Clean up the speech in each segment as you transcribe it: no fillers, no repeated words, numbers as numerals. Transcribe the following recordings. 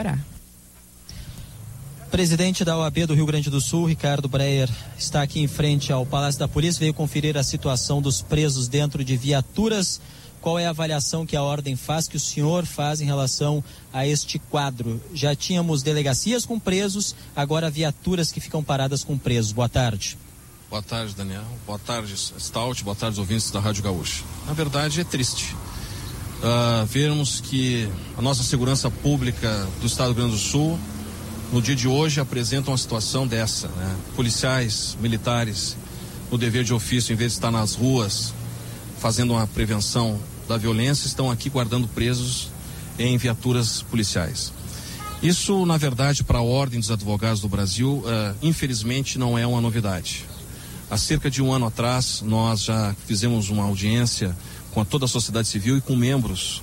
Pará. Presidente da OAB do Rio Grande do Sul, Ricardo Breyer, está aqui em frente ao Palácio da Polícia, veio conferir a situação dos presos dentro de viaturas. Qual é a avaliação que a Ordem faz, que o senhor faz em relação a este quadro? Já tínhamos delegacias com presos, agora viaturas que ficam paradas com presos. Boa tarde. Boa tarde, Daniel. Boa tarde, Stout. Boa tarde, ouvintes da Rádio Gaúcha. Na verdade, é triste vermos que a nossa segurança pública do Estado do Rio Grande do Sul, no dia de hoje, apresenta uma situação dessa, né? Policiais, militares, no dever de ofício, em vez de estar nas ruas fazendo uma prevenção da violência, estão aqui guardando presos em viaturas policiais. Isso, na verdade, para a Ordem dos Advogados do Brasil, infelizmente não é uma novidade. Há cerca de um ano atrás, nós já fizemos uma audiência com toda a sociedade civil e com membros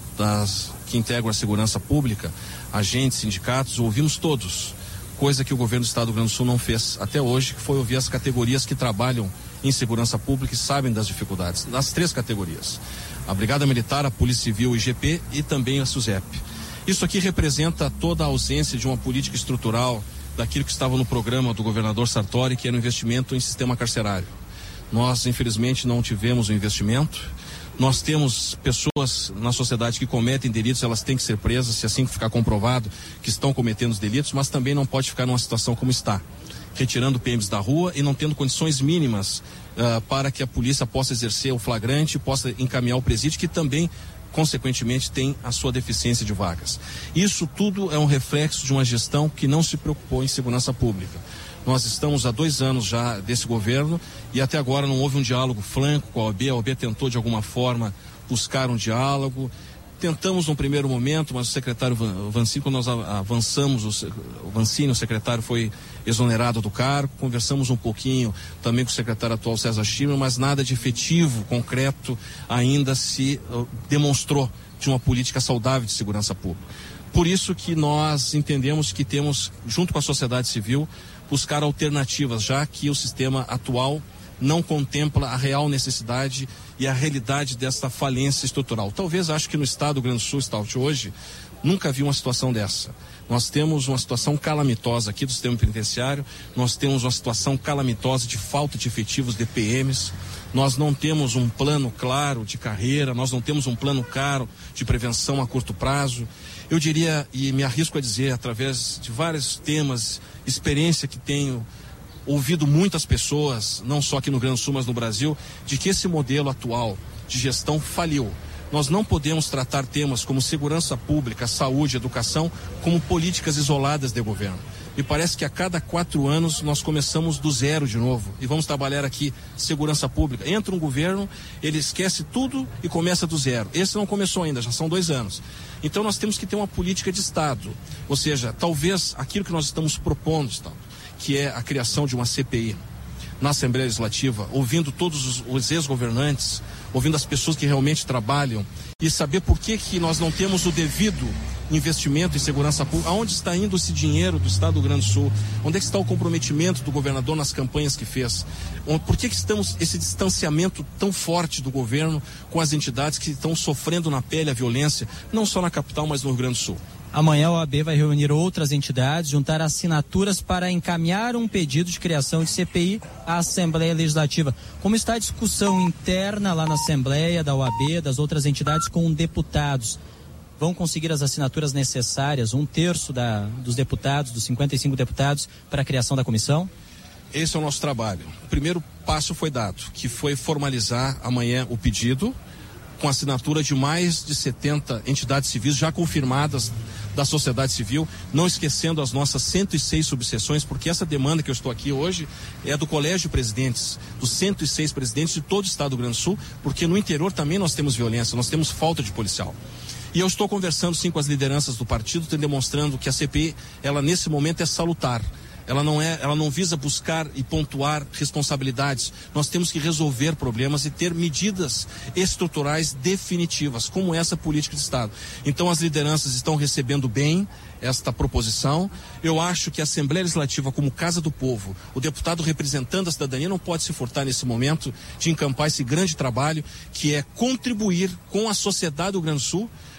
que integram a segurança pública, agentes, sindicatos, ouvimos todos, coisa que o governo do Estado do Rio Grande do Sul não fez até hoje, que foi ouvir as categorias que trabalham em segurança pública e sabem das dificuldades, das 3 categorias: a Brigada Militar, a Polícia Civil, o IGP e também a SUSEP. Isso aqui representa toda a ausência de uma política estrutural daquilo que estava no programa do governador Sartori, que era o investimento em sistema carcerário. Nós, infelizmente, não tivemos o investimento. Nós temos pessoas na sociedade que cometem delitos, elas têm que ser presas, se assim ficar comprovado que estão cometendo os delitos, mas também não pode ficar numa situação como está, retirando PMs da rua e não tendo condições mínimas para que a polícia possa exercer o flagrante, possa encaminhar o presídio, que também, consequentemente, tem a sua deficiência de vagas. Isso tudo é um reflexo de uma gestão que não se preocupou em segurança pública. Nós estamos há 2 anos já desse governo e até agora não houve um diálogo franco com a OAB. A OAB tentou de alguma forma buscar um diálogo. Tentamos num primeiro momento, mas o secretário Vancini, quando nós avançamos, o Vancini, o secretário, foi exonerado do cargo. Conversamos um pouquinho também com o secretário atual César Schirmer, mas nada de efetivo, concreto ainda se demonstrou de uma política saudável de segurança pública. Por isso que nós entendemos que temos, junto com a sociedade civil, buscar alternativas, já que o sistema atual não contempla a real necessidade e a realidade desta falência estrutural. Talvez, acho que no Estado do Rio Grande do Sul, Stout, hoje, nunca vi uma situação dessa. Nós temos uma situação calamitosa aqui do sistema penitenciário, nós temos uma situação calamitosa de falta de efetivos de PMs, nós não temos um plano claro de carreira, nós não temos um plano claro de prevenção a curto prazo. Eu diria, e me arrisco a dizer, através de vários temas, experiência que tenho ouvido muitas pessoas, não só aqui no Rio Grande do Sul, mas no Brasil, de que esse modelo atual de gestão faliu. Nós não podemos tratar temas como segurança pública, saúde, educação, como políticas isoladas de governo. Me parece que a cada 4 anos nós começamos do zero de novo e vamos trabalhar aqui segurança pública. Entra um governo, ele esquece tudo e começa do zero. Esse não começou ainda, já são 2 anos. Então nós temos que ter uma política de Estado, ou seja, talvez aquilo que nós estamos propondo, que é a criação de uma CPI na Assembleia Legislativa, ouvindo todos os ex-governantes, ouvindo as pessoas que realmente trabalham e saber por que nós não temos o devido investimento em segurança pública, aonde está indo esse dinheiro do Estado do Rio Grande do Sul, onde é que está o comprometimento do governador nas campanhas que fez, por que estamos esse distanciamento tão forte do governo com as entidades que estão sofrendo na pele a violência, não só na capital, mas no Rio Grande do Sul. Amanhã a OAB vai reunir outras entidades, juntar assinaturas para encaminhar um pedido de criação de CPI à Assembleia Legislativa. Como está a discussão interna lá na Assembleia, da OAB, das outras entidades com deputados? Vão conseguir as assinaturas necessárias, 1/3 dos deputados, dos 55 deputados, para a criação da comissão? Esse é o nosso trabalho. O primeiro passo foi dado, que foi formalizar amanhã o pedido, com assinatura de mais de 70 entidades civis já confirmadas da sociedade civil, não esquecendo as nossas 106 subseções, porque essa demanda que eu estou aqui hoje é do Colégio de Presidentes, dos 106 presidentes de todo o Estado do Rio Grande do Sul, porque no interior também nós temos violência, nós temos falta de policial. E eu estou conversando sim com as lideranças do partido, demonstrando que a CPI, ela nesse momento é salutar. Ela não visa buscar e pontuar responsabilidades. Nós temos que resolver problemas e ter medidas estruturais definitivas, como essa política de Estado. Então as lideranças estão recebendo bem esta proposição. Eu acho que a Assembleia Legislativa, como Casa do Povo, o deputado representando a cidadania, não pode se furtar nesse momento de encampar esse grande trabalho, que é contribuir com a sociedade do Rio Grande do Sul,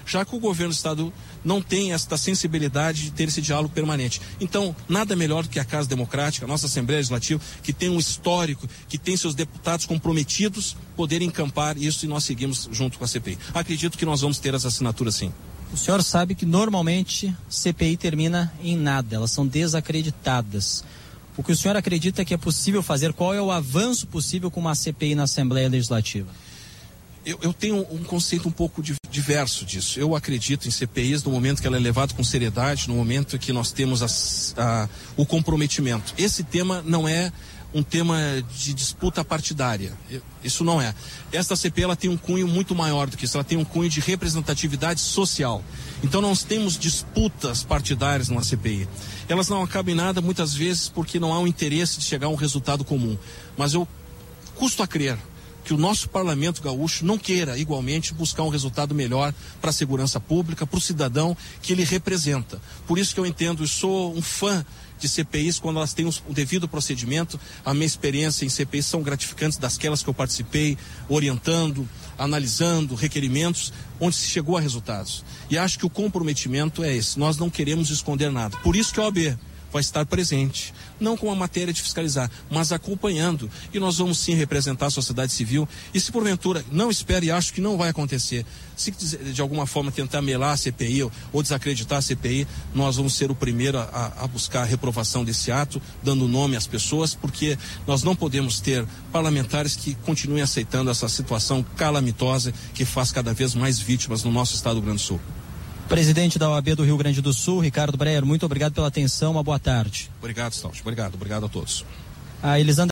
já que o governo do estado não tem esta sensibilidade de ter esse diálogo permanente. Então, nada melhor do que a Casa Democrática, a nossa Assembleia Legislativa, que tem um histórico, que tem seus deputados comprometidos, poderem encampar isso, e nós seguimos junto com a CPI. Acredito que nós vamos ter as assinaturas sim. O senhor sabe que normalmente CPI termina em nada, elas são desacreditadas. O que o senhor acredita que é possível fazer? Qual é o avanço possível com uma CPI na Assembleia Legislativa? Eu tenho um conceito um pouco diverso disso. Eu acredito em CPIs no momento que ela é levada com seriedade, no momento que nós temos o comprometimento. Esse tema não é um tema de disputa partidária. Isso não é. Esta CPI ela tem um cunho muito maior do que isso. Ela tem um cunho de representatividade social. Então nós temos disputas partidárias numa CPI. Elas não acabam em nada muitas vezes porque não há um interesse de chegar a um resultado comum. Mas eu custo a crer que o nosso parlamento gaúcho não queira igualmente buscar um resultado melhor para a segurança pública, para o cidadão que ele representa. Por isso que eu entendo, eu sou um fã de CPIs quando elas têm o devido procedimento. A minha experiência em CPIs são gratificantes, daquelas que eu participei, orientando, analisando requerimentos, onde se chegou a resultados. E acho que o comprometimento é esse, nós não queremos esconder nada. Por isso que a OAB vai estar presente, não com a matéria de fiscalizar, mas acompanhando, e nós vamos sim representar a sociedade civil. E se porventura, não espere, e acho que não vai acontecer, se de alguma forma tentar melar a CPI ou desacreditar a CPI, nós vamos ser o primeiro a buscar a reprovação desse ato, dando nome às pessoas, porque nós não podemos ter parlamentares que continuem aceitando essa situação calamitosa que faz cada vez mais vítimas no nosso estado do Rio Grande do Sul. Presidente da OAB do Rio Grande do Sul, Ricardo Breyer, muito obrigado pela atenção, uma boa tarde. Obrigado, Stalch. Obrigado a todos. A Elisandra